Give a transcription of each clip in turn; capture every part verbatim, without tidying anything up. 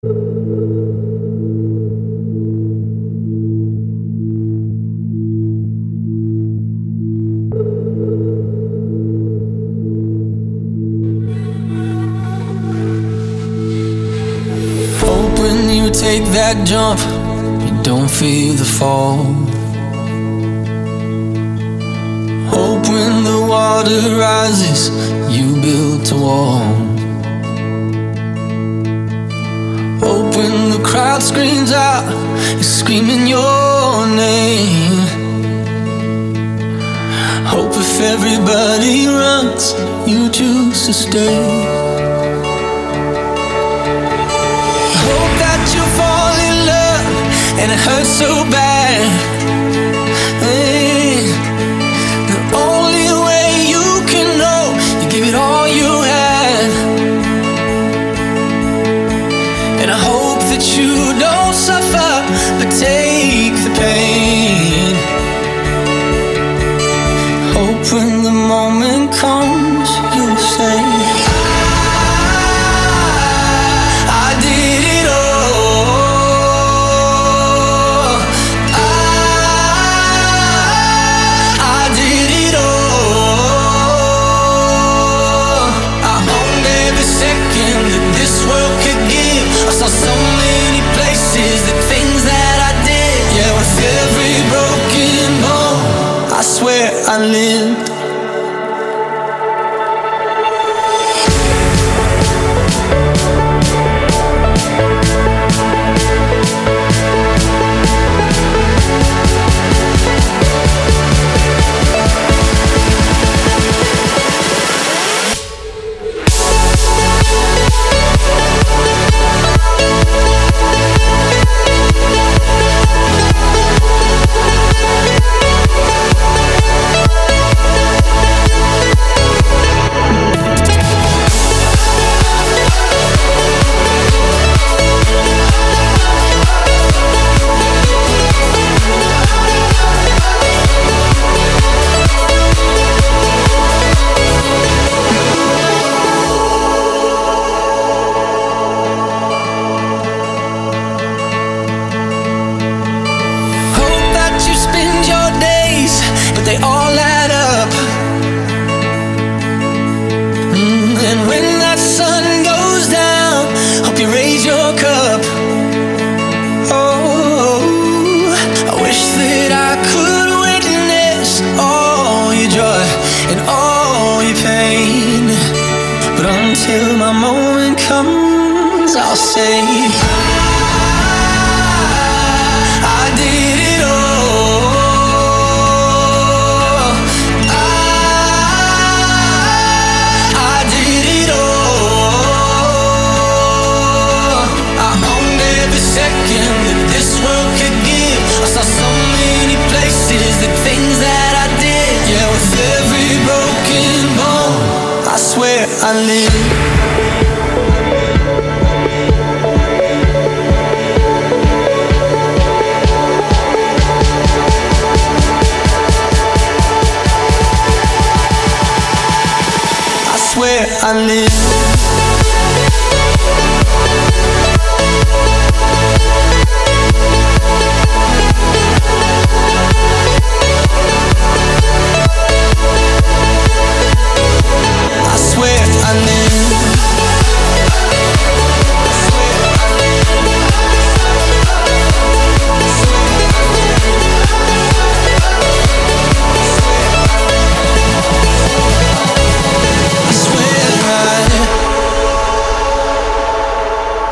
Hope when you take that jump, you don't feel the fall. Hope when the water rises, you built a wall. Hope when the crowd screams out, you're screaming your name. Hope if everybody runs, you choose to stay. Hope that you fall in love and it hurts so bad. Hey, the only way you can know, you give it all you had. And I hope that you don't suffer, but take the pain. Hope when the moment comes, you'll say, so many places, the things that I did. Yeah, with every broken bone, I swear I lived. They all add up. Mm, and when that sun goes down, hope you raise your cup. Oh, I wish that I could witness all your joy and all your pain. But until my moment comes, I'll say I did it all. I swear I live. I swear I live.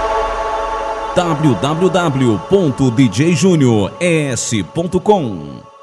w w w ponto d j junior s ponto com